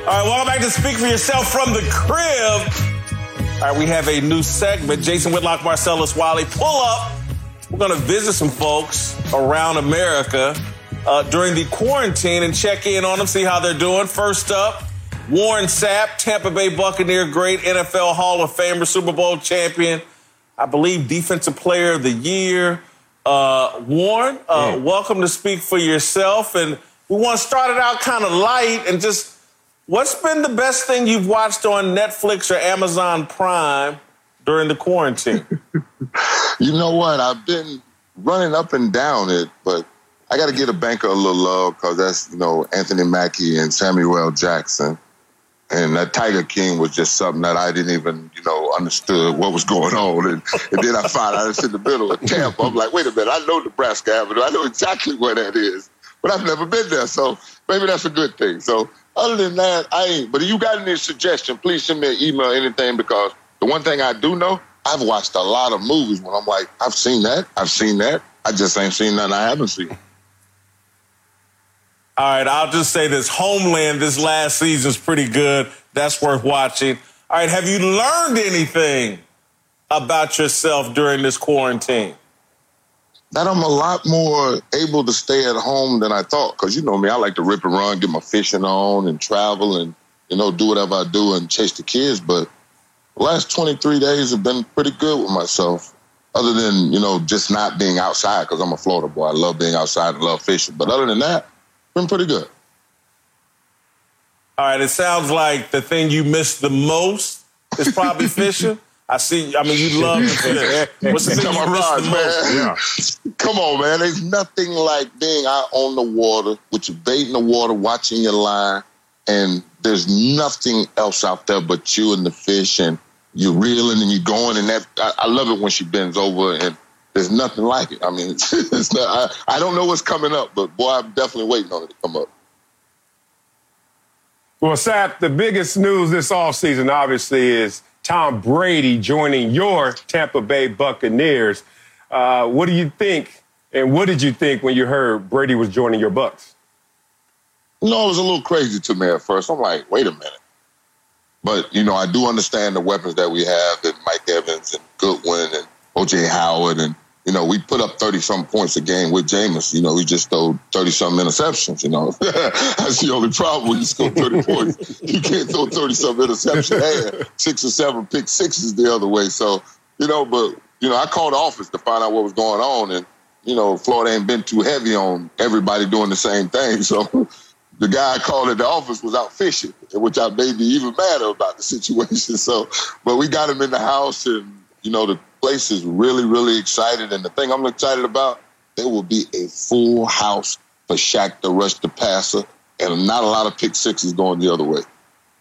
All right, welcome back to Speak for Yourself from the crib. All right, we have a new segment. Jason Whitlock, Marcellus Wiley, pull up. We're going to visit some folks around America during the quarantine and check in on them, see how they're doing. First up, Warren Sapp, Tampa Bay Buccaneer, great NFL Hall of Famer, Super Bowl champion, I believe Defensive Player of the Year. Warren, welcome to Speak for Yourself. And we want to start it out kind of light and just, what's been the best thing you've watched on Netflix or Amazon Prime during the quarantine? You know what? I've been running up and down it, but I got to give a banker a little love because that's, Anthony Mackie and Samuel L. Jackson. And that Tiger King was just something that I didn't even, understood what was going on. And then I found out it's in the middle of Tampa. I'm like, wait a minute, I know Nebraska Avenue. I know exactly where that is, but I've never been there. So maybe that's a good thing. So other than that, I ain't. But if you got any suggestion, please send me an email or anything, because the one thing I do know, I've watched a lot of movies when I'm like, I've seen that. I just ain't seen nothing I haven't seen. All right, I'll just say this. Homeland this last season's pretty good. That's worth watching. All right, have you learned anything about yourself during this quarantine? That I'm a lot more able to stay at home than I thought. Because you know me, I like to rip and run, get my fishing on and travel and, do whatever I do and chase the kids. But the last 23 days have been pretty good with myself. Other than, just not being outside, because I'm a Florida boy. I love being outside and love fishing. But other than that, been pretty good. All right, it sounds like the thing you miss the most is probably fishing. You love to fish. What's the thing you miss the most? Yeah. Come on, man. There's nothing like being out on the water with your bait in the water, watching your line, and there's nothing else out there but you and the fish, and you're reeling and you're going, and that I love it when she bends over, and there's nothing like it. I mean, it's not, I don't know what's coming up, but boy, I'm definitely waiting on it to come up. Well, Sapp, the biggest news this offseason, obviously, is Tom Brady joining your Tampa Bay Buccaneers. What do you think, and what did you think when you heard Brady was joining your Bucs? It was a little crazy to me at first. I'm like, wait a minute. But, I do understand the weapons that we have, and Mike Evans and Goodwin and O.J. Howard, and, we put up 30-something points a game with Jameis. We just throw 30-something interceptions, That's the only problem when you score 30 points. You can't throw 30-something interceptions and 6 or 7 pick sixes the other way. So, I called the office to find out what was going on, and, Florida ain't been too heavy on everybody doing the same thing. So the guy I called at the office was out fishing, which I made me even madder about the situation. So, but we got him in the house, and, the place is really, really excited. And the thing I'm excited about, there will be a full house for Shaq to rush the passer, and not a lot of pick sixes going the other way.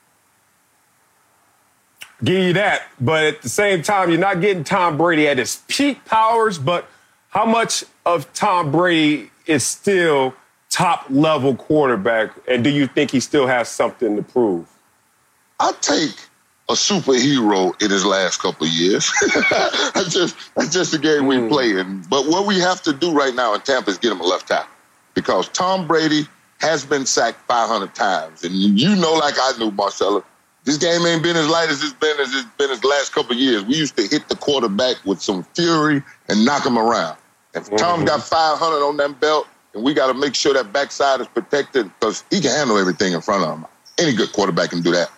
Give you that. But at the same time, you're not getting Tom Brady at his peak powers. But how much of Tom Brady is still top-level quarterback? And do you think he still has something to prove? I take a superhero in his last couple of years. That's just the game we play in. But what we have to do right now in Tampa is get him a left tackle, because Tom Brady has been sacked 500 times. And like I knew, Marcella, this game ain't been as light as it's been his last couple of years. We used to hit the quarterback with some fury and knock him around. If Tom got 500 on that belt, and we got to make sure that backside is protected, because he can handle everything in front of him. Any good quarterback can do that.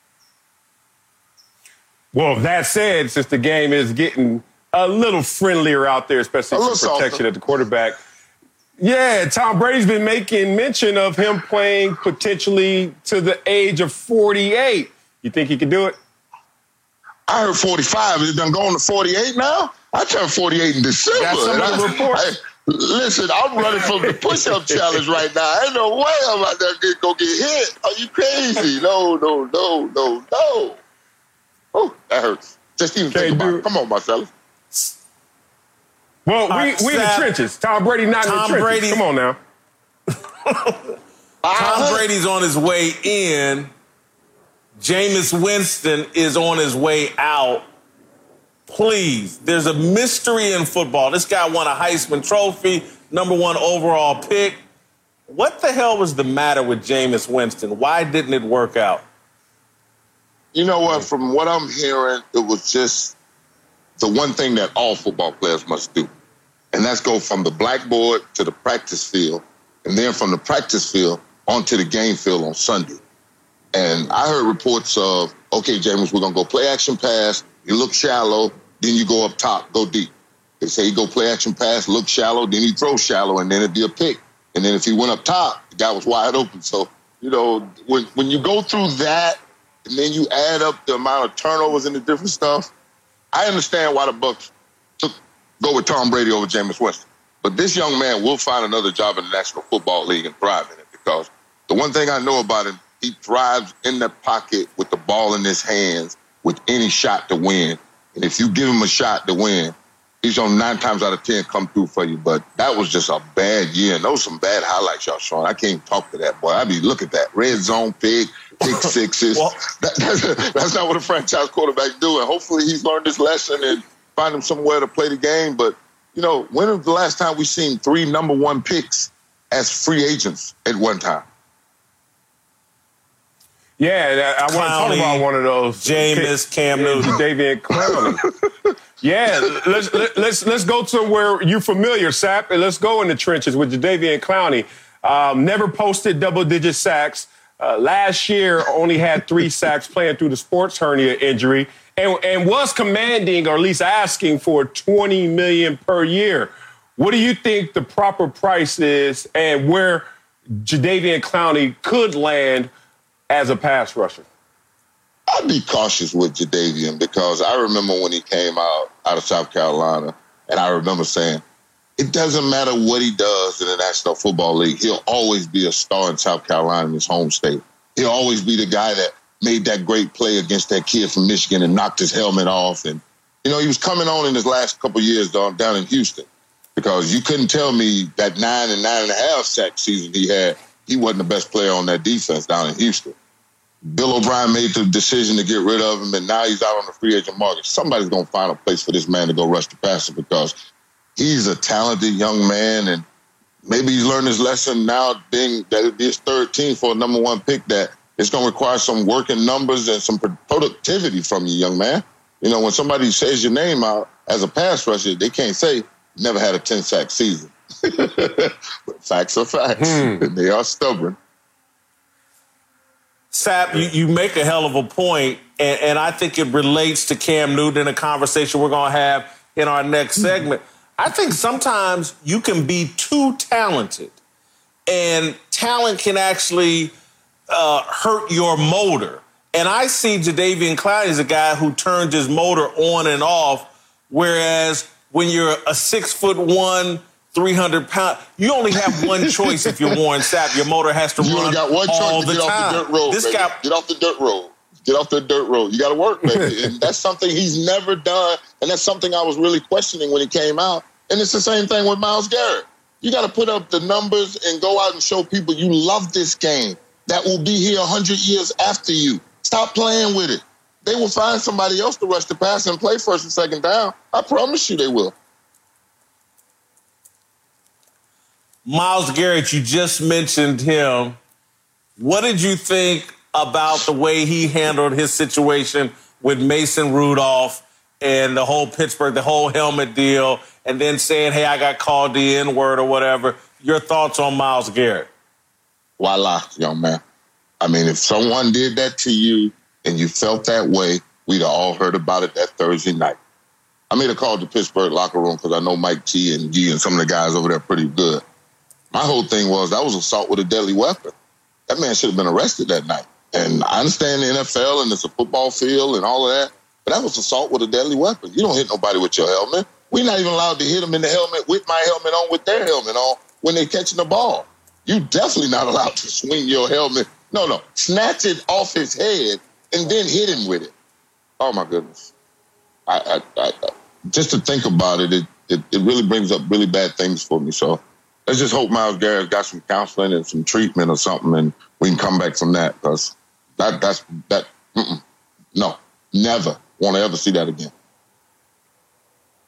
Well, that said, since the game is getting a little friendlier out there, especially for protection softer at the quarterback. Yeah, Tom Brady's been making mention of him playing potentially to the age of 48. You think he can do it? I heard 45. Is it done going to 48 now? I turned 48 in December. That's some of the reports. Listen, I'm running from the push-up challenge right now. Ain't no way I'm out there going to get hit. Are you crazy? No. Oh, that hurts. Just even think about it. Come on, Marcellus. Well, we in the trenches. Tom Brady not in the trenches. Come on now. Tom Brady's on his way in. Jameis Winston is on his way out. Please, there's a mystery in football. This guy won a Heisman Trophy, #1 overall pick. What the hell was the matter with Jameis Winston? Why didn't it work out? You know what? From what I'm hearing, it was just the one thing that all football players must do. And that's go from the blackboard to the practice field, and then from the practice field onto the game field on Sunday. And I heard reports of, okay, Jameis, we're going to go play action pass. You look shallow, then you go up top, go deep. They say you go play action pass, look shallow, then you throw shallow, and then it'd be a pick. And then if he went up top, the guy was wide open. So, you know, when you go through that, and then you add up the amount of turnovers and the different stuff, I understand why the Bucs go with Tom Brady over Jameis Winston. But this young man will find another job in the National Football League and thrive in it, because the one thing I know about him, he thrives in the pocket with the ball in his hands with any shot to win. And if you give him a shot to win, he's on 9 times out of 10 come through for you. But that was just a bad year. And those some bad highlights, y'all showing. I can't even talk to that boy. I mean, look at that. Red zone pick sixes. Well, that's not what a franchise quarterback do. And hopefully he's learned his lesson and find him somewhere to play the game. But, you know, when was the last time we seen 3 number 1 picks as free agents at one time? Yeah, I want to talk about one of those. Jameis, Cam Newton, Jadeveon Clowney. Yeah, let's go to where you're familiar, Sap, and let's go in the trenches with Jadeveon Clowney. Never posted double-digit sacks. Last year, only had 3 sacks playing through the sports hernia injury, and was commanding, or at least asking, for $20 million per year. What do you think the proper price is, and where Jadeveon Clowney could land as a pass rusher? I'd be cautious with Jadeveon, because I remember when he came out of South Carolina, and I remember saying, it doesn't matter what he does in the National Football League. He'll always be a star in South Carolina, in his home state. He'll always be the guy that made that great play against that kid from Michigan and knocked his helmet off. And, you know, he was coming on in his last couple of years down in Houston, because you couldn't tell me that 9 and 9.5 sack season he had, he wasn't the best player on that defense down in Houston. Bill O'Brien made the decision to get rid of him, and now he's out on the free agent market. Somebody's going to find a place for this man to go rush the passer, because he's a talented young man, and maybe he's learned his lesson now, being that it'd be his 3rd team for a number 1 pick, that it's going to require some working numbers and some productivity from you, young man. You know, when somebody says your name out as a pass rusher, they can't say, never had a 10-sack season. But facts are facts, and they are stubborn. Sap, you make a hell of a point, and I think it relates to Cam Newton in a conversation we're going to have in our next segment. I think sometimes you can be too talented, and talent can actually hurt your motor. And I see Jadeveon Clowney as a guy who turns his motor on and off, whereas when you're a 6'1", 300-pound, you only have one choice if you're Warren Sapp. Your motor has to run all the time. You only got one choice to get off the dirt road, Get off the dirt road. Get off the dirt road. You got to work, baby. And that's something he's never done, and that's something I was really questioning when he came out. And it's the same thing with Myles Garrett. You got to put up the numbers and go out and show people you love this game that will be here 100 years after you. Stop playing with it. They will find somebody else to rush the pass and play 1st and 2nd down. I promise you they will. Myles Garrett, you just mentioned him. What did you think about the way he handled his situation with Mason Rudolph and the whole Pittsburgh, the whole helmet deal, and then saying, hey, I got called the N-word or whatever? Your thoughts on Myles Garrett? Voila, young man. I mean, if someone did that to you and you felt that way, we'd have all heard about it that Thursday night. I made a call to Pittsburgh locker room because I know Mike G and some of the guys over there pretty good. My whole thing was that was assault with a deadly weapon. That man should have been arrested that night. And I understand the NFL and it's a football field and all of that, but that was assault with a deadly weapon. You don't hit nobody with your helmet. We're not even allowed to hit them in the helmet with my helmet on, with their helmet on when they're catching the ball. You're definitely not allowed to swing your helmet. No, snatch it off his head and then hit him with it. Oh, my goodness. I just to think about it, it really brings up really bad things for me. So let's just hope Myles Garrett got some counseling and some treatment or something, and we can come back from that, because no, never want to ever see that again.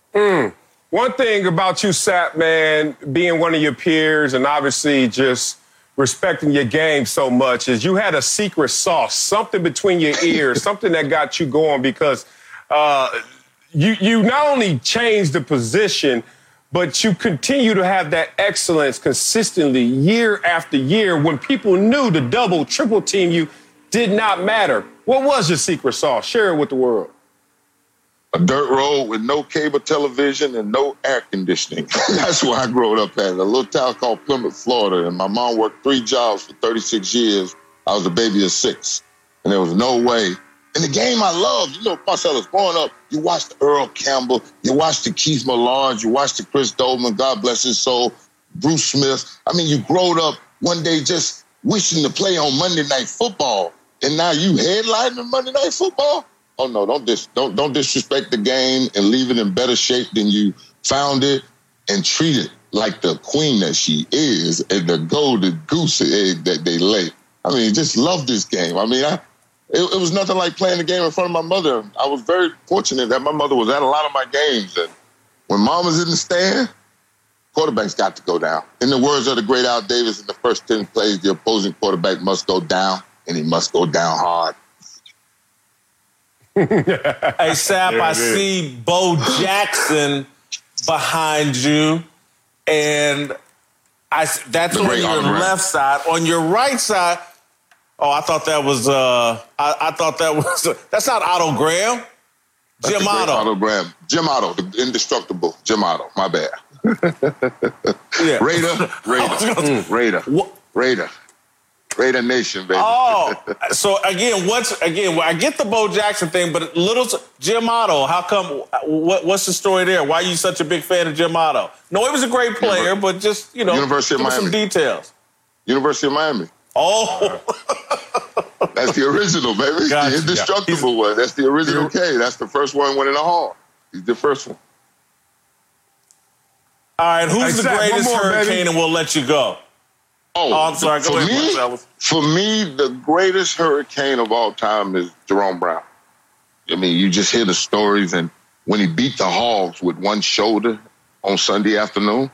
One thing about you, Sapp, man, being one of your peers and obviously just respecting your game so much is you had a secret sauce, something between your ears, something that got you going because you not only changed the position, but you continue to have that excellence consistently year after year when people knew the double, triple team you did not matter. What was your secret sauce? Share it with the world. A dirt road with no cable television and no air conditioning. That's where I grew up at, a little town called Plymouth, Florida. And my mom worked 3 jobs for 36 years. I was a baby of 6. And there was no way. And the game I loved, Marcellus, growing up, you watched Earl Campbell, you watched the Keith Millard, you watched the Chris Doleman, God bless his soul, Bruce Smith. I mean, you growed up one day just wishing to play on Monday Night Football. And now you headlining Monday Night Football? Oh, no, don't disrespect the game and leave it in better shape than you found it and treat it like the queen that she is and the golden goose egg that they lay. I mean, just love this game. I mean, it was nothing like playing the game in front of my mother. I was very fortunate that my mother was at a lot of my games. And when mom was in the stand, quarterbacks got to go down. In the words of the great Al Davis, in the first 10 plays, the opposing quarterback must go down, and he must go down hard. Hey, Sap, I see Bo Jackson behind you, and that's on your left side. On your right side, I thought that was that's not Otto Graham. Jim Otto. Otto Graham. Jim Otto, the indestructible Jim Otto. My bad. Yeah. Raider Nation, baby. Oh, so again, I get the Bo Jackson thing, but Jim Otto, how come, what's the story there? Why are you such a big fan of Jim Otto? No, he was a great player, but just, University of Miami. Some details. University of Miami. Oh. That's the original, baby. Gotcha. The indestructible one. That's the original K. That's the first one went in the hall. He's the first one. All right, who's the greatest Hurricane, baby? And we'll let you go. Oh, I'm sorry. Go ahead, Marcellus. For me, the greatest Hurricane of all time is Jerome Brown. I mean, you just hear the stories, and when he beat the Hogs with one shoulder on Sunday afternoon,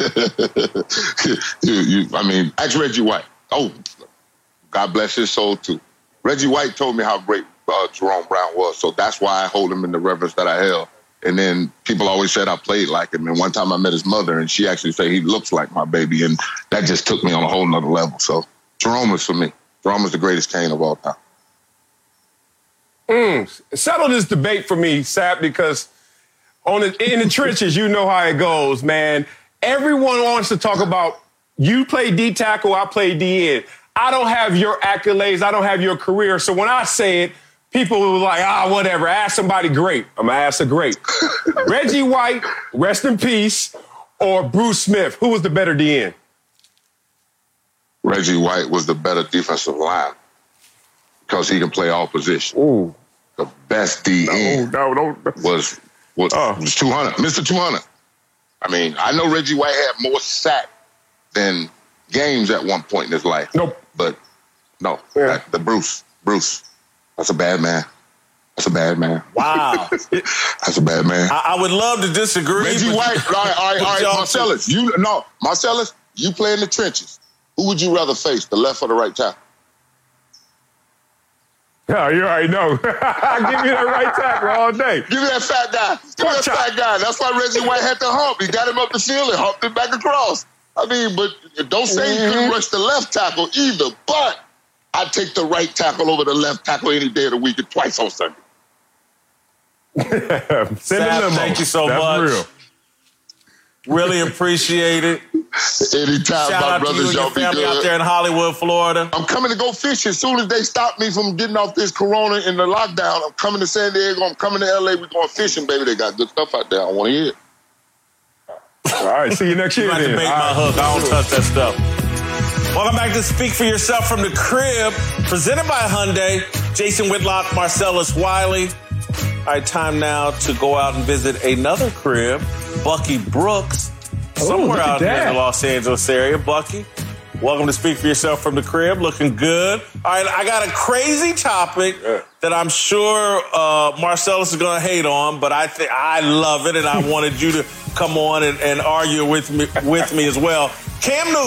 ask Reggie White. Oh, God bless his soul, too. Reggie White told me how great Jerome Brown was, so that's why I hold him in the reverence that I held. And then people always said I played like him. And one time I met his mother, and she actually said he looks like my baby. And that just took me on a whole nother level. So Jerome is for me. Jerome is the greatest Cane of all time. Settle this debate for me, Sap, because in the trenches, you know how it goes, man. Everyone wants to talk about you play D-tackle, I play D-end. I don't have your accolades. I don't have your career. So when I say it, people were like, whatever, ask somebody great. I'm going to ask a great. Reggie White, rest in peace, or Bruce Smith. Who was the better DN? Reggie White was the better defensive line because he can play all positions. Ooh. The best DN was 200, Mr. 200. I mean, I know Reggie White had more sacks than games at one point in his life. Nope. But no, the Bruce. That's a bad man. Wow. That's a bad man. I would love to disagree. Reggie White. All right, Marcellus. Marcellus, you play in the trenches. Who would you rather face, the left or the right tackle? Yeah, you already know. I'll give you that right tackle all day. Give me that fat guy. That's why Reggie White had to hump. He got him up the field and humped him back across. I mean, but don't say he couldn't rush the left tackle either. But I'd take the right tackle over the left tackle any day of the week and twice on Sunday. Thank you so much. Real. Really appreciate it. Anytime, shout my brothers, y'all be good out there in Hollywood, Florida. I'm coming to go fish as soon as they stop me from getting off this corona in the lockdown. I'm coming to San Diego. I'm coming to LA. We're going fishing, baby. They got good stuff out there. I want to hear it. All right, see you next year. You have to bait my hook. I don't touch that stuff. Welcome back to Speak for Yourself from the Crib, presented by Hyundai. Jason Whitlock, Marcellus Wiley. All right, time now to go out and visit another crib, Bucky Brooks, somewhere out here in the Los Angeles area. Bucky, welcome to Speak for Yourself from the Crib. Looking good. All right, I got a crazy topic that I'm sure Marcellus is going to hate on, but I love it, and I wanted you to come on and argue with me as well. Cam Newton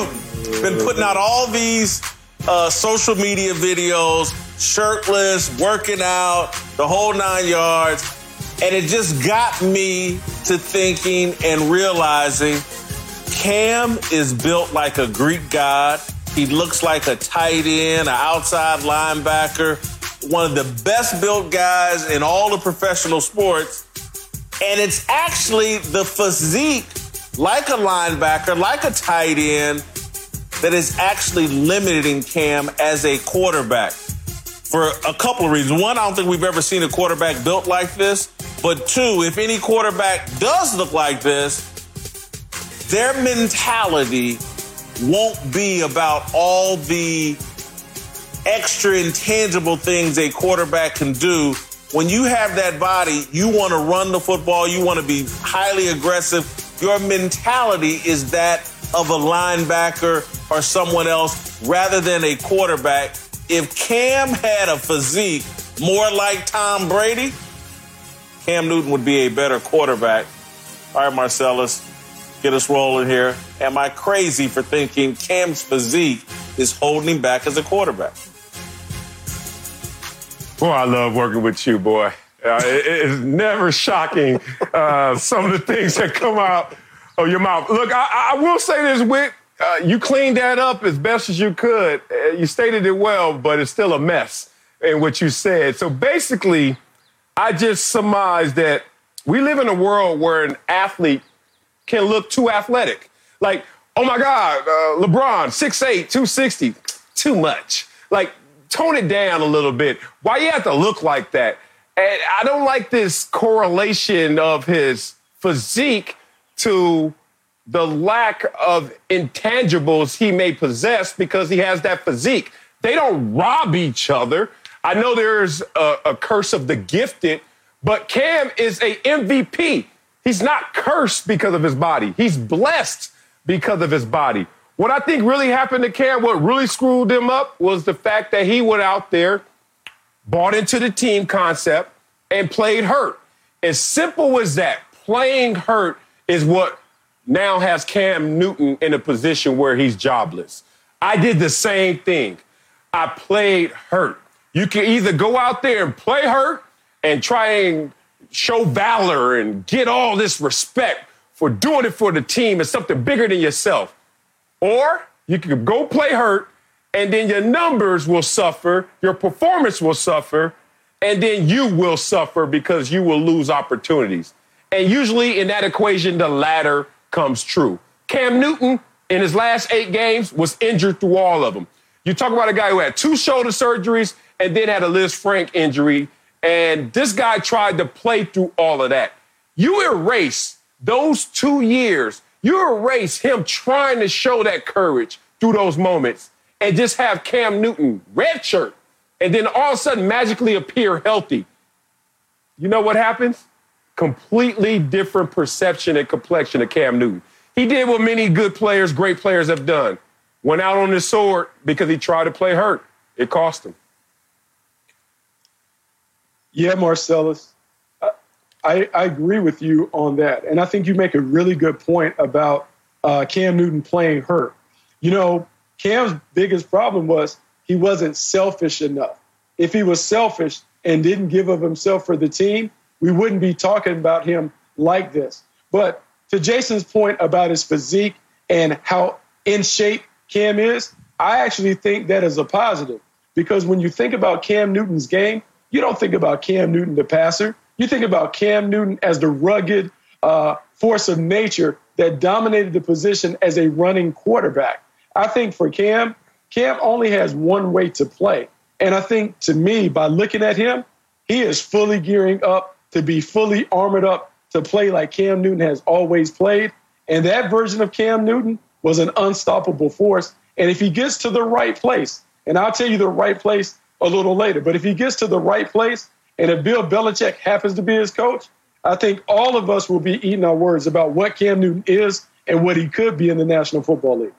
been putting out all these social media videos, shirtless, working out, the whole 9 yards. And it just got me to thinking and realizing Cam is built like a Greek god. He looks like a tight end, an outside linebacker, one of the best built guys in all the professional sports. And it's actually the physique, like a linebacker, like a tight end, that is actually limiting Cam as a quarterback for a couple of reasons. One, I don't think we've ever seen a quarterback built like this. But two, if any quarterback does look like this, their mentality won't be about all the extra intangible things a quarterback can do. When you have that body, you want to run the football, you want to be highly aggressive. Your mentality is that of a linebacker or someone else rather than a quarterback. If Cam had a physique more like Tom Brady, Cam Newton would be a better quarterback. All right, Marcellus, get us rolling here. Am I crazy for thinking Cam's physique is holding him back as a quarterback? Boy, I love working with you, boy. It's never shocking, some of the things that come out of your mouth. Look, I will say this, Whit. You cleaned that up as best as you could. You stated it well, but it's still a mess in what you said. So basically, I just surmised that we live in a world where an athlete can look too athletic. Like, oh my God, LeBron, 6'8", 260, too much. Like, tone it down a little bit. Why you have to look like that? And I don't like this correlation of his physique to the lack of intangibles he may possess because he has that physique. They don't rob each other. I know there's a curse of the gifted, but Cam is a MVP. He's not cursed because of his body. He's blessed because of his body. What I think really happened to Cam, what really screwed him up, was the fact that he went out there, bought into the team concept, and played hurt. As simple as that, playing hurt is what now has Cam Newton in a position where he's jobless. I did the same thing. I played hurt. You can either go out there and play hurt and try and show valor and get all this respect for doing it for the team as something bigger than yourself. Or you can go play hurt, and then your numbers will suffer, your performance will suffer, and then you will suffer because you will lose opportunities. And usually in that equation, the latter comes true. Cam Newton, in his last 8 games, was injured through all of them. You talk about a guy who had 2 shoulder surgeries and then had a Liz Frank injury, and this guy tried to play through all of that. You erase those 2 years, you erase him trying to show that courage through those moments and just have Cam Newton redshirt and then all of a sudden magically appear healthy. You know what happens? Completely different perception and complexion of Cam Newton. He did what many good players, great players have done. Went out on his sword because he tried to play hurt. It cost him. Yeah, Marcellus, I agree with you on that. And I think you make a really good point about Cam Newton playing hurt. You know, Cam's biggest problem was he wasn't selfish enough. If he was selfish and didn't give of himself for the team, we wouldn't be talking about him like this. But to Jason's point about his physique and how in shape Cam is, I actually think that is a positive. Because when you think about Cam Newton's game, you don't think about Cam Newton the passer. You think about Cam Newton as the rugged force of nature that dominated the position as a running quarterback. I think for Cam only has one way to play. And I think, to me, by looking at him, he is fully gearing up to be fully armored up to play like Cam Newton has always played. And that version of Cam Newton was an unstoppable force. And if he gets to the right place, and I'll tell you the right place a little later, but if he gets to the right place and if Bill Belichick happens to be his coach, I think all of us will be eating our words about what Cam Newton is and what he could be in the National Football League.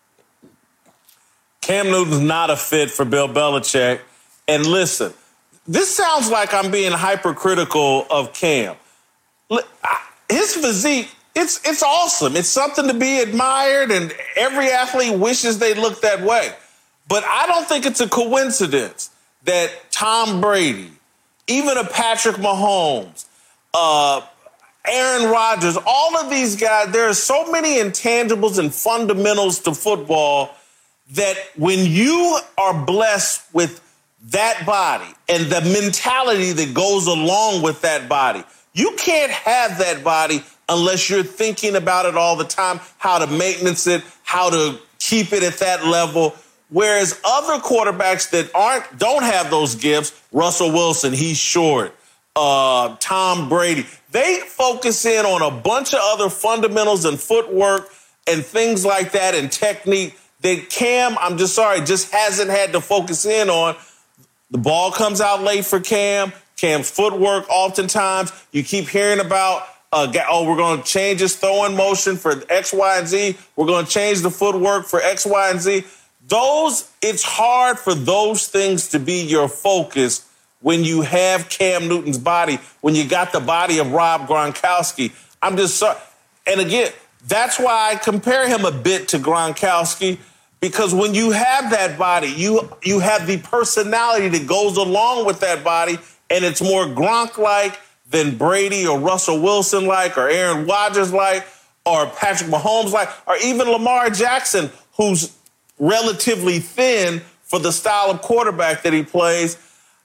Cam Newton's not a fit for Bill Belichick. And listen, this sounds like I'm being hypercritical of Cam. His physique it's awesome. It's something to be admired, and every athlete wishes they looked that way. But I don't think it's a coincidence that Tom Brady, even a Patrick Mahomes, Aaron Rodgers, all of these guys, there are so many intangibles and fundamentals to football that when you are blessed with that body and the mentality that goes along with that body, you can't have that body unless you're thinking about it all the time, how to maintenance it, how to keep it at that level. Whereas other quarterbacks that don't have those gifts, Russell Wilson, he's short, Tom Brady, they focus in on a bunch of other fundamentals and footwork and things like that and technique that Cam, I'm just sorry, just hasn't had to focus in on. The ball comes out late for Cam. Cam's footwork oftentimes, you keep hearing about, we're going to change his throwing motion for X, Y, and Z. We're going to change the footwork for X, Y, and Z. It's hard for those things to be your focus when you have Cam Newton's body, when you got the body of Rob Gronkowski. I'm just sorry. And again, that's why I compare him a bit to Gronkowski, because when you have that body, you have the personality that goes along with that body, and it's more Gronk-like than Brady or Russell Wilson-like or Aaron Rodgers-like or Patrick Mahomes-like or even Lamar Jackson, who's relatively thin for the style of quarterback that he plays.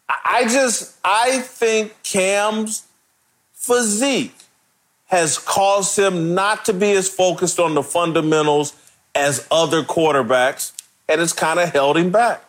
I think Cam's physique has caused him not to be as focused on the fundamentals as other quarterbacks, and it's kind of held him back.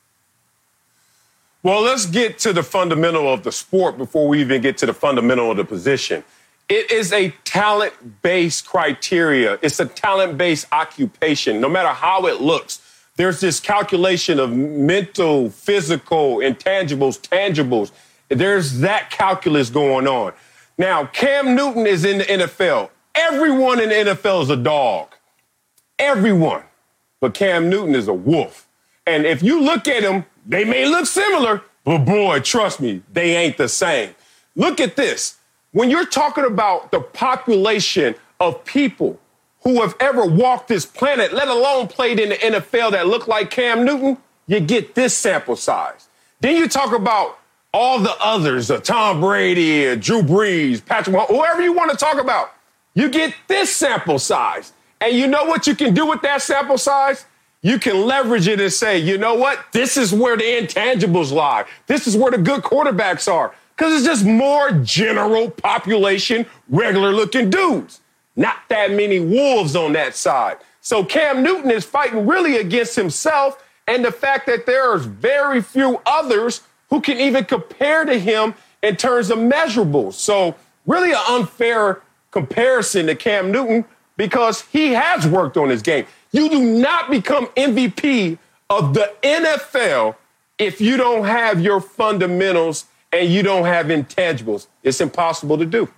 Well, let's get to the fundamental of the sport before we even get to the fundamental of the position. It is a talent-based criteria. It's a talent-based occupation, no matter how it looks. There's this calculation of mental, physical, intangibles, tangibles. There's that calculus going on. Now, Cam Newton is in the NFL. Everyone in the NFL is a dog. Everyone. But Cam Newton is a wolf. And if you look at him, they may look similar, but boy, trust me, they ain't the same. Look at this. When you're talking about the population of people who have ever walked this planet, let alone played in the NFL that look like Cam Newton, you get this sample size. Then you talk about all the others, Tom Brady, Drew Brees, Patrick Mahomes, whoever you want to talk about, you get this sample size. And you know what you can do with that sample size? You can leverage it and say, you know what? This is where the intangibles lie. This is where the good quarterbacks are. Because it's just more general population, regular-looking dudes. Not that many wolves on that side. So Cam Newton is fighting really against himself and the fact that there are very few others who can even compare to him in terms of measurables. So really an unfair comparison to Cam Newton because he has worked on his game. You do not become MVP of the NFL if you don't have your fundamentals and you don't have intangibles. It's impossible to do.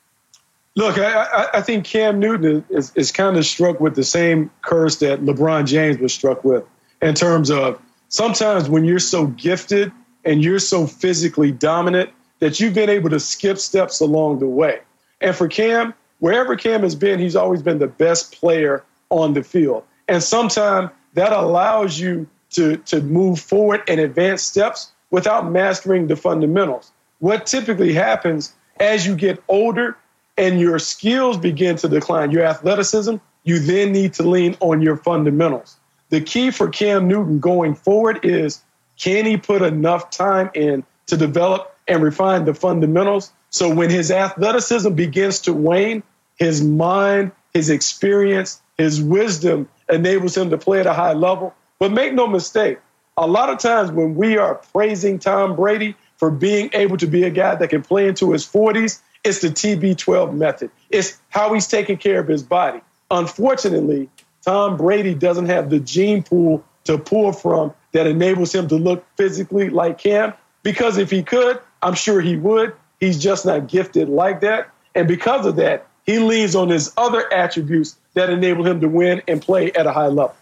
Look, I think Cam Newton is kind of struck with the same curse that LeBron James was struck with in terms of sometimes when you're so gifted and you're so physically dominant that you've been able to skip steps along the way. And for Cam, wherever Cam has been, he's always been the best player on the field. And sometimes that allows you to move forward and advance steps without mastering the fundamentals. What typically happens as you get older and your skills begin to decline, your athleticism, you then need to lean on your fundamentals. The key for Cam Newton going forward is, can he put enough time in to develop and refine the fundamentals so when his athleticism begins to wane, his mind, his experience, his wisdom enables him to play at a high level. But make no mistake, a lot of times when we are praising Tom Brady for being able to be a guy that can play into his 40s, it's the TB12 method. It's how he's taking care of his body. Unfortunately, Tom Brady doesn't have the gene pool to pull from that enables him to look physically like Cam, because if he could, I'm sure he would. He's just not gifted like that. And because of that, he leans on his other attributes that enable him to win and play at a high level.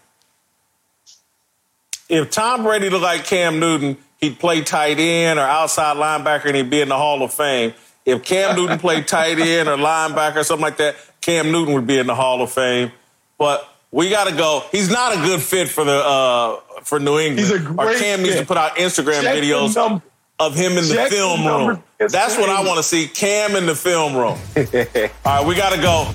If Tom Brady looked like Cam Newton, he'd play tight end or outside linebacker and he'd be in the Hall of Fame. If Cam Newton played tight end or linebacker or something like that, Cam Newton would be in the Hall of Fame. But we got to go. He's not a good fit for New England. He's a great Cam needs to put out Instagram videos of him in the film room. That's what I want to see, Cam in the film room. All right, we got to go.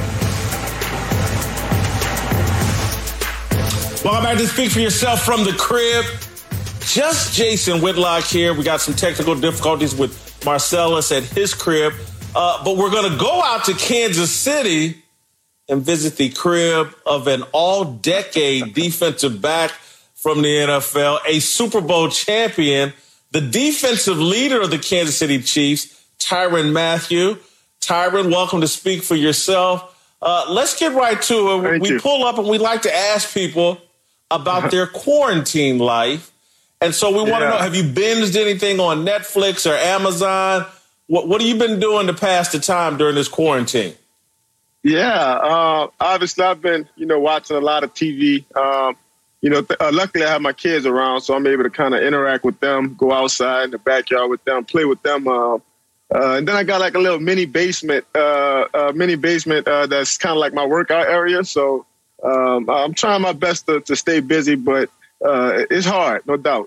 Welcome back to Speak for Yourself from the Crib. Just Jason Whitlock here. We got some technical difficulties with Marcellus at his crib. But we're going to go out to Kansas City and visit the crib of an all-decade defensive back from the NFL, a Super Bowl champion, the defensive leader of the Kansas City Chiefs, Tyrann Mathieu. Tyrann, welcome to Speak for Yourself. Let's get right to it. Thank you. Pull up and we like to ask people about their quarantine life. And so we want to know, have you binged anything on Netflix or Amazon? What have you been doing to pass the time during this quarantine? Yeah, obviously I've been, watching a lot of TV. Luckily I have my kids around, so I'm able to kind of interact with them, go outside in the backyard with them, play with them. And then I got like a little mini basement that's kind of like my workout area. So I'm trying my best to stay busy, but it's hard, no doubt.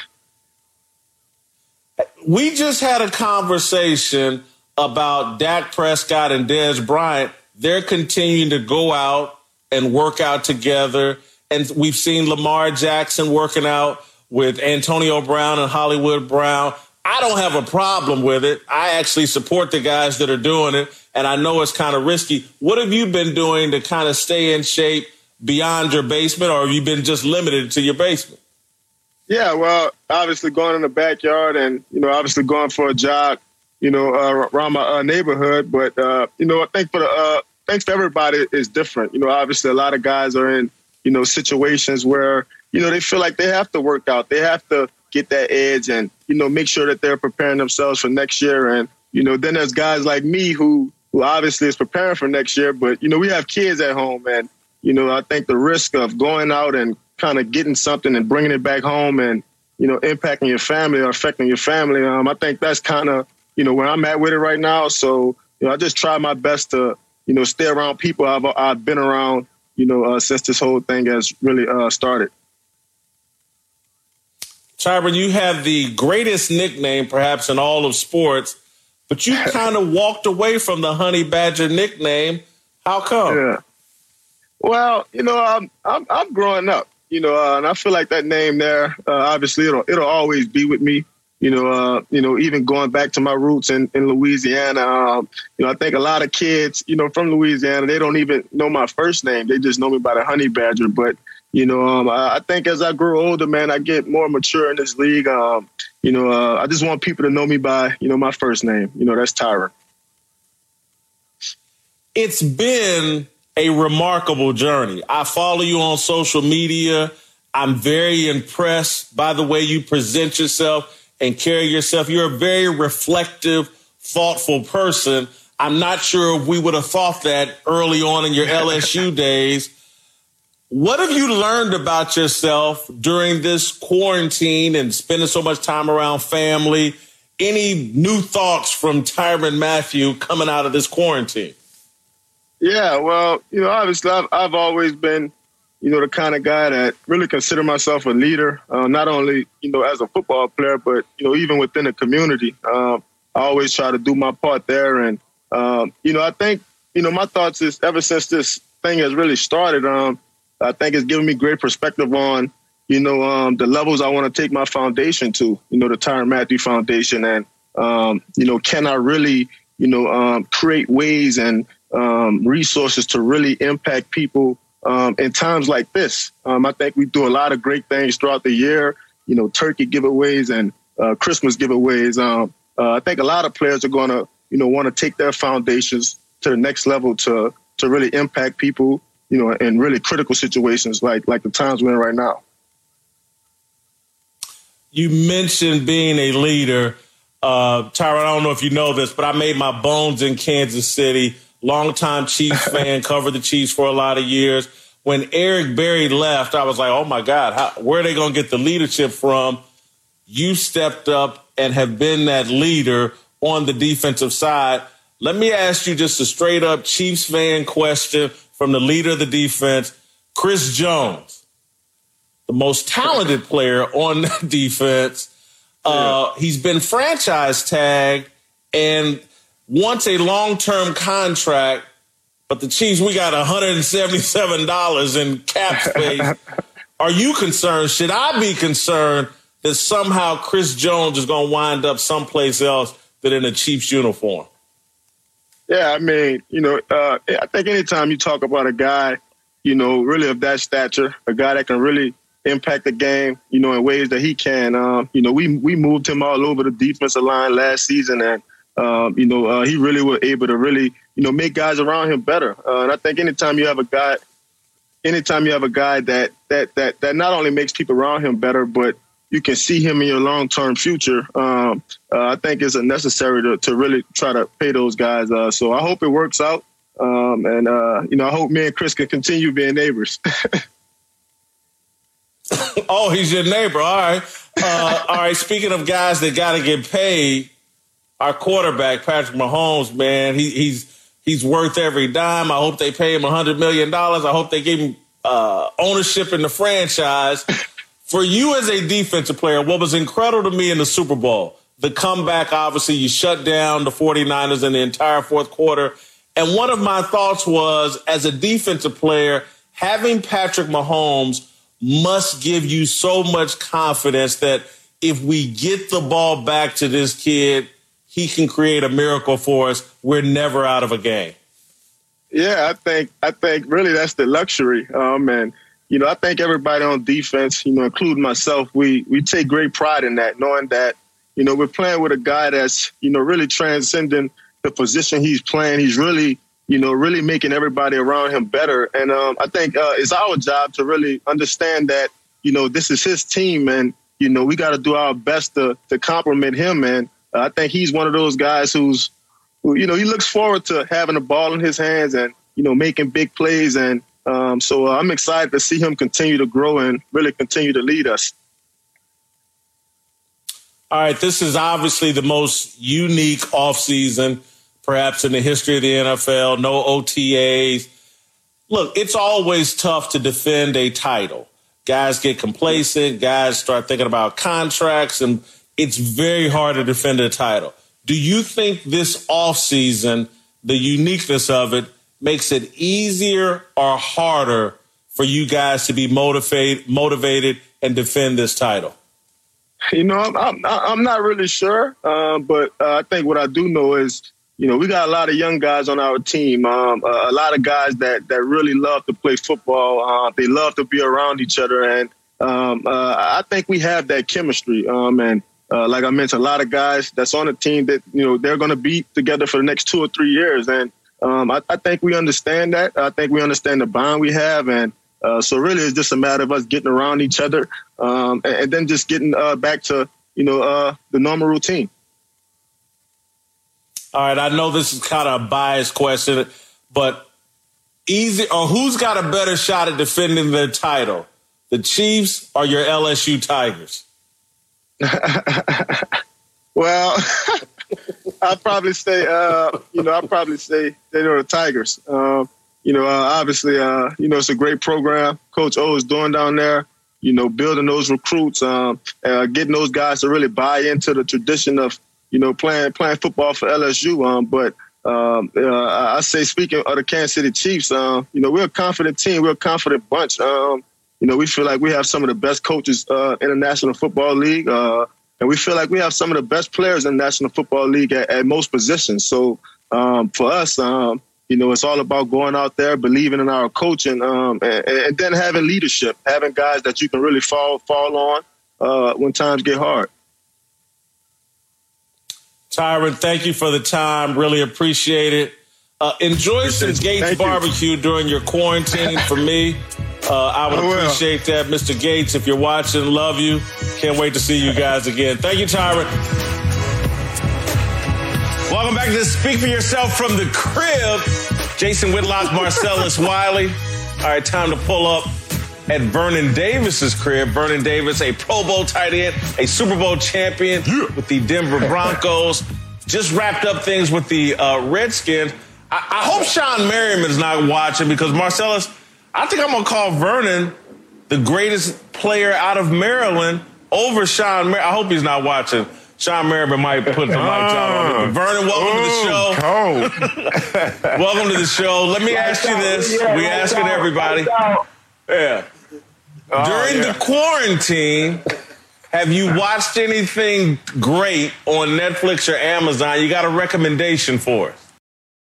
We just had a conversation about Dak Prescott and Dez Bryant. They're continuing to go out and work out together. And we've seen Lamar Jackson working out with Antonio Brown and Hollywood Brown. I don't have a problem with it. I actually support the guys that are doing it, and I know it's kind of risky. What have you been doing to kind of stay in shape beyond your basement, or have you been just limited to your basement? Yeah, well, obviously going in the backyard and, obviously going for a jog, around my neighborhood. But, I think thanks to everybody is different. Obviously a lot of guys are in, situations where, they feel like they have to work out. They have to get that edge and, make sure that they're preparing themselves for next year. And, then there's guys like me who obviously is preparing for next year. But, we have kids at home. And, I think the risk of going out and kind of getting something and bringing it back home and, impacting your family or affecting your family, I think that's kind of, where I'm at with it right now. So, I just try my best to, stay around people I've been around, since this whole thing has really started. Tyrann, you have the greatest nickname perhaps in all of sports, but you kind of walked away from the Honey Badger nickname. How come? Yeah. Well, I'm growing up, and I feel like that name there, obviously it'll always be with me. Even going back to my roots in Louisiana, I think a lot of kids, from Louisiana, they don't even know my first name. They just know me by the Honey Badger. But, I think as I grow older, man, I get more mature in this league. I just want people to know me by, my first name. That's Tyrann. It's been a remarkable journey. I follow you on social media. I'm very impressed by the way you present yourself and carry yourself. You're a very reflective, thoughtful person. I'm not sure if we would have thought that early on in your LSU days. What have you learned about yourself during this quarantine and spending so much time around family? Any new thoughts from Tyrann Mathieu coming out of this quarantine? Yeah, well, obviously I've always been, the kind of guy that really consider myself a leader, not only, as a football player, but, even within the community. I always try to do my part there. And, I think, my thoughts is ever since this thing has really started, I think it's given me great perspective on, the levels I want to take my foundation to, the Tyrann Mathieu Foundation. And, can I really, create ways and resources to really impact people in times like this. I think we do a lot of great things throughout the year, turkey giveaways and Christmas giveaways. I think a lot of players are going to, want to take their foundations to the next level to really impact people, in really critical situations like the times we're in right now. You mentioned being a leader. Tyrann, I don't know if you know this, but I made my bones in Kansas City. Longtime Chiefs fan, covered the Chiefs for a lot of years. When Eric Berry left, I was like, oh, my God, where are they going to get the leadership from? You stepped up and have been that leader. on the defensive side. Let me ask you just a straight up Chiefs fan question from the leader of the defense, Chris Jones, the most talented player on the defense. He's been franchise tagged and wants a long-term contract, but the Chiefs, we got $177 in cap space. Are you concerned? Should I be concerned that somehow Chris Jones is going to wind up someplace else than in a Chiefs uniform? Yeah, I mean, I think anytime you talk about a guy, really of that stature, a guy that can really impact the game, in ways that he can, we moved him all over the defensive line last season, and, he really was able to really, make guys around him better. And I think anytime you have a guy that not only makes people around him better, but you can see him in your long-term future, I think it's necessary to really try to pay those guys. So I hope it works out. And I hope me and Chris can continue being neighbors. Oh, he's your neighbor. All right. All right. Speaking of guys that got to get paid, our quarterback, Patrick Mahomes, man, he's worth every dime. I hope they pay him $100 million. I hope they give him ownership in the franchise. For you as a defensive player, what was incredible to me in the Super Bowl, the comeback, obviously, you shut down the 49ers in the entire fourth quarter. And one of my thoughts was, as a defensive player, having Patrick Mahomes must give you so much confidence that if we get the ball back to this kid, he can create a miracle for us. We're never out of a game. Yeah, I think really that's the luxury. And I think everybody on defense, including myself, we take great pride in that, knowing that, we're playing with a guy that's, really transcending the position he's playing. He's really, really making everybody around him better. And I think it's our job to really understand that, this is his team and, we got to do our best to compliment him. And I think he's one of those guys who, he looks forward to having the ball in his hands and, making big plays. And so I'm excited to see him continue to grow and really continue to lead us. All right, this is obviously the most unique offseason, perhaps in the history of the NFL. No OTAs. Look, it's always tough to defend a title. Guys get complacent. Guys start thinking about contracts, and it's very hard to defend a title. Do you think this offseason, the uniqueness of it, makes it easier or harder for you guys to be motivated and defend this title? I'm not really sure, but I think what I do know is, we got a lot of young guys on our team, a lot of guys that really love to play football. They love to be around each other, and I think we have that chemistry. And like I mentioned, a lot of guys that's on the team that, they're going to be together for the next 2 or 3 years, and I think we understand that. I think we understand the bond we have, and so really it's just a matter of us getting around each other and then just getting back to, the normal routine. All right, I know this is kind of a biased question, but who's got a better shot at defending the title, the Chiefs or your LSU Tigers? Well, I'd probably say, the Tigers. Obviously, it's a great program Coach O is doing down there, building those recruits, getting those guys to really buy into the tradition of, playing football for LSU. But I say, speaking of the Kansas City Chiefs, we're a confident team. We're a confident bunch. We feel like we have some of the best coaches in the National Football League. And we feel like we have some of the best players in the National Football League at most positions. So for us, it's all about going out there, believing in our coaching, and then having leadership, having guys that you can really fall on when times get hard. Tyrann, thank you for the time. Really appreciate it. Enjoy some Gates barbecue during your quarantine for me. I would appreciate that. Mr. Gates, if you're watching, love you. Can't wait to see you guys again. Thank you, Tyrann. Welcome back to Speak for Yourself from the Crib. Jason Whitlock, Marcellus Wiley. All right, time to pull up at Vernon Davis's crib. Vernon Davis, a Pro Bowl tight end, a Super Bowl champion with the Denver Broncos. just wrapped up things with the Redskins. I hope Sean Merriman is not watching because, Marcellus, I think I'm going to call Vernon the greatest player out of Maryland over Sean Merriman. I hope he's not watching. Sean Merriman might put the mic down on him. Vernon, welcome to the show. Welcome to the show. Let me ask you this. We ask it everybody. Yeah. During the quarantine, have you watched anything great on Netflix or Amazon? You got a recommendation for us?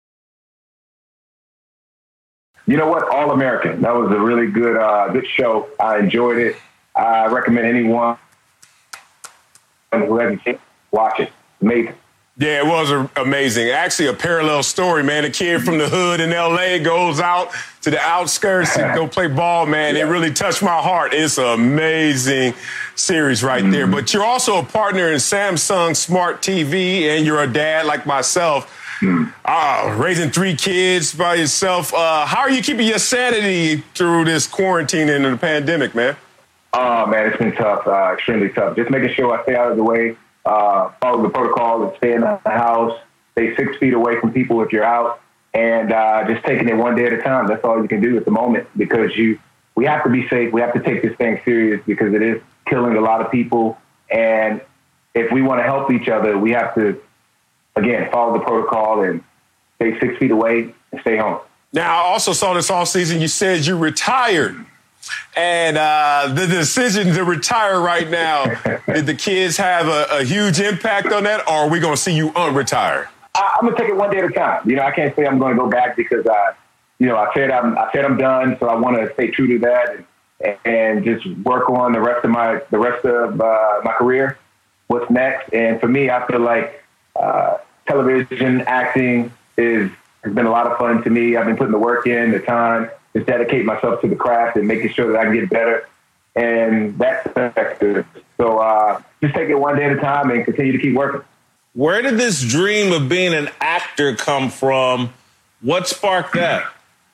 You know what? All American. That was a really good show. I enjoyed it. I recommend anyone who hasn't seen it, watch it. Amazing. Yeah, it was amazing. Actually, a parallel story, man. A kid from the hood in L.A. goes out to the outskirts and go play ball, man. It really touched my heart. It's an amazing series right there. But you're also a partner in Samsung Smart TV, and you're a dad like myself. Raising 3 kids by yourself. How are you keeping your sanity through this quarantine and the pandemic, man? Oh, man, it's been tough, extremely tough. Just making sure I stay out of the way, follow the protocol and stay in the house, stay 6 feet away from people if you're out, and just taking it one day at a time. That's all you can do at the moment because we have to be safe. We have to take this thing serious because it is killing a lot of people. And if we want to help each other, we have to, again, follow the protocol and stay 6 feet away and stay home. Now, I also saw this offseason. You said you retired. And the decision to retire right now, did the kids have a huge impact on that, or are we going to see you unretire? I'm going to take it one day at a time. I can't say I'm going to go back because, I said I'm done, so I want to stay true to that and just work on the rest of my career. What's next? And for me, I feel like television acting has been a lot of fun to me. I've been putting the work in, the time, just dedicate myself to the craft and making sure that I can get better. And that's effective. So just take it one day at a time and continue to keep working. Where did this dream of being an actor come from? What sparked that?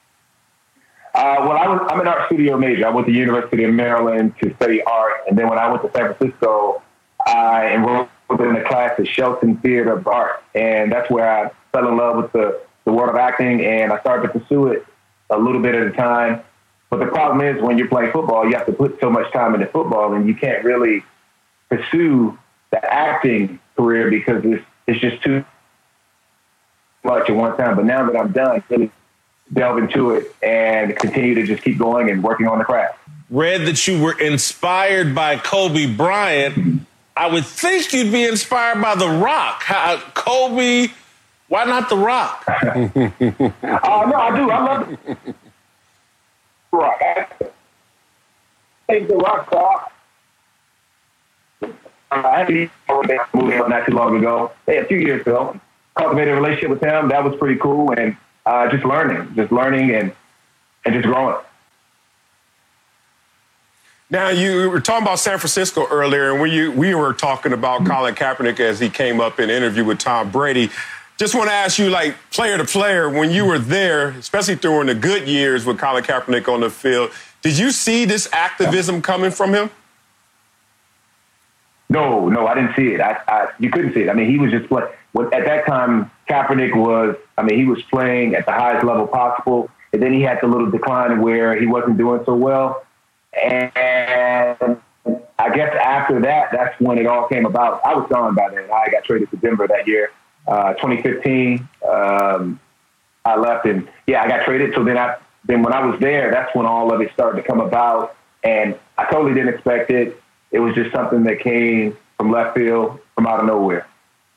I'm an art studio major. I went to the University of Maryland to study art. And then when I went to San Francisco, I enrolled in a class at Shelton Theater of Art. And that's where I fell in love with the world of acting. And I started to pursue it a little bit at a time. But the problem is when you're playing football, you have to put so much time into football and you can't really pursue the acting career because it's just too much at one time. But now that I'm done, really delve into it and continue to just keep going and working on the craft. Read that you were inspired by Kobe Bryant. I would think you'd be inspired by The Rock. Kobe, why not The Rock? No, I do. I love The Rock. I think The Rock. I had a movie not too long ago, a few years ago. Cultivated a relationship with him. That was pretty cool. And just learning and just growing. Now, you were talking about San Francisco earlier, and we were talking about Colin Kaepernick as he came up in an interview with Tom Brady. Just want to ask you, like, player to player, when you were there, especially during the good years with Colin Kaepernick on the field, did you see this activism coming from him? No, I didn't see it. You couldn't see it. I mean, he was just playing. At that time, Kaepernick was playing at the highest level possible. And then he had the little decline where he wasn't doing so well. And I guess after that, that's when it all came about. I was gone by then. I got traded to Denver that year, 2015. I left and I got traded. So then when I was there, that's when all of it started to come about. And I totally didn't expect it. It was just something that came from left field, from out of nowhere.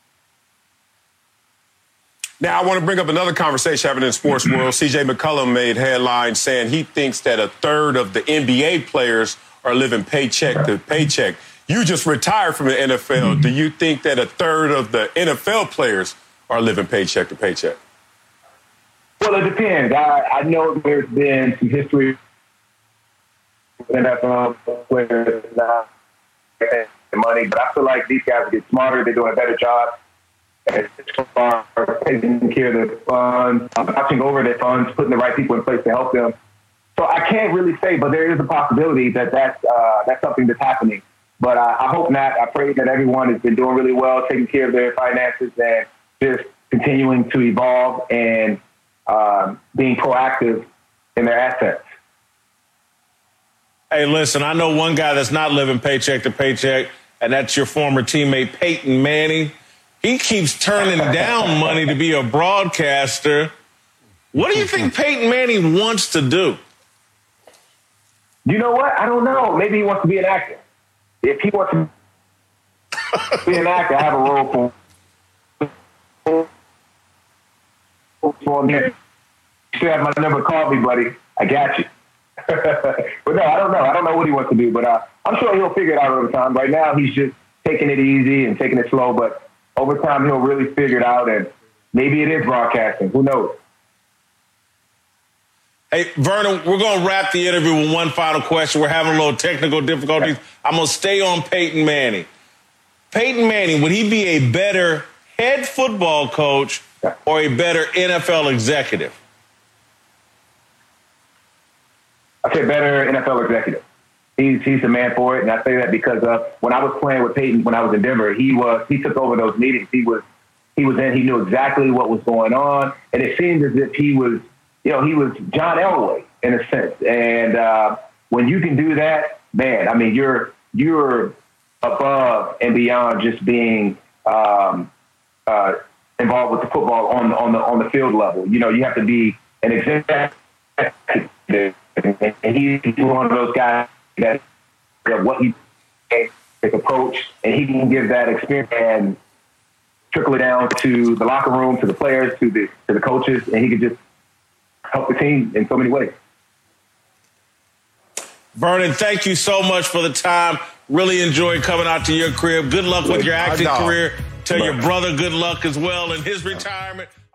Now, I want to bring up another conversation happening in the sports world. C.J. McCollum made headlines saying he thinks that a third of the NBA players are living paycheck to paycheck. You just retired from the NFL. Do you think that a third of the NFL players are living paycheck to paycheck? Well, it depends. I know there's been some history with NFL players money, but I feel like these guys get smarter. They're doing a better job as far as taking care of their funds, watching over their funds, putting the right people in place to help them. So I can't really say, but there is a possibility that that's something that's happening. But I hope not. I pray that everyone has been doing really well, taking care of their finances just continuing to evolve and being proactive in their assets. Hey, listen, I know one guy that's not living paycheck to paycheck, and that's your former teammate, Peyton Manning. He keeps turning down money to be a broadcaster. What do you think Peyton Manning wants to do? You know what? I don't know. Maybe he wants to be an actor. If he wants to be an actor, I have a role for him. You still have my number. Call me, buddy. I got you. But no, I don't know. I don't know what he wants to do, but I'm sure he'll figure it out over time. Right now, he's just taking it easy and taking it slow, but over time, he'll really figure it out, and maybe it is broadcasting. Who knows? Hey, Vernon, we're going to wrap the interview with one final question. We're having a little technical difficulties. I'm going to stay on Peyton Manning. Peyton Manning, would he be a better head football coach or a better NFL executive? I say better NFL executive. He's the man for it, and I say that because when I was playing with Peyton when I was in Denver, he took over those meetings. He was in. He knew exactly what was going on, and it seemed as if he was John Elway in a sense. And when you can do that, man, I mean, you're above and beyond just being involved with the football on the field level. You know, you have to be an executive, and he's one of those guys that what he his approach, and he can give that experience and trickle it down to the locker room, to the players, to the coaches, and he could just help the team in so many ways. Vernon, thank you so much for the time. Really enjoyed coming out to your crib. Good luck with your acting career. Tell your brother good luck as well in his retirement.